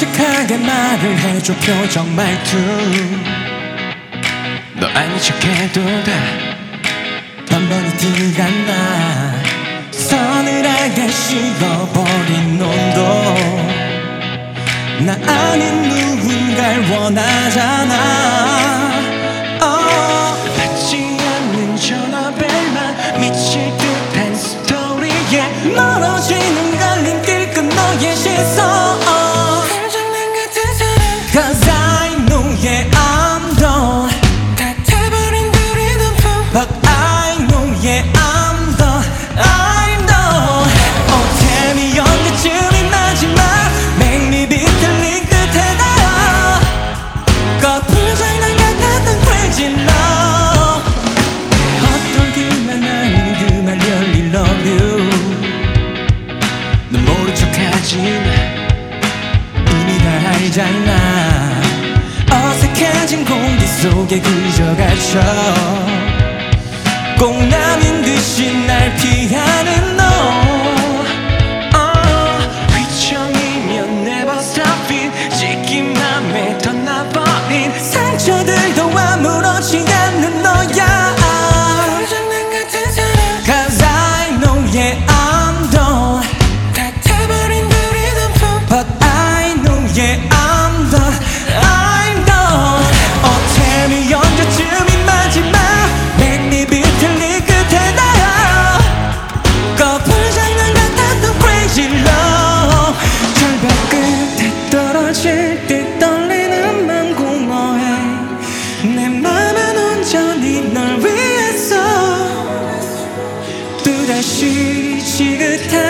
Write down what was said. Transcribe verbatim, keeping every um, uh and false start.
솔직하게 말을 해줘. 표정 말투 너 아닌 척해도 돼. 번번이 티가 나. 서늘하게 식어버린 온도. 나 아닌 누군가를 원하잖아. oh. 받지 않는 전화벨만 미칠 듯한 스토리에 멀어지는 갈림길 끝 너의 시선. Cause I know yeah I'm done. 다 타버린 우리 덤프. But I know yeah I'm done. I'm done. Oh tell me 언제쯤이 마지막. Make me 비틀린 끝에 닿아. 거품 장난 같았던 crazy love. 헛돌기만 하는 그 말 really love you. 넌 모른 척하지만 이미 다 알잖아. 어색해진 공기 속에 그저 갇혀 꽁남인 듯이 날 피하는 너. uh, 휘청이면 never stop it. 찢긴 맘에 덧나버린 상처들도 아무렇지 않는 너야. 장난 같은 사랑. Cause I know yeah I'm done. 다 타버린 우리 덤프. But I know yeah I'm done. I'm done. Oh tell me 언제쯤이 마지막. Make me 비틀린 끝에 닿아. 거품 장난 같았던 crazy love. 절벽 끝에 떨어질 듯 떨리는 맘 공허해. 내 맘은 온전히 널 위해서. 또다시 지긋한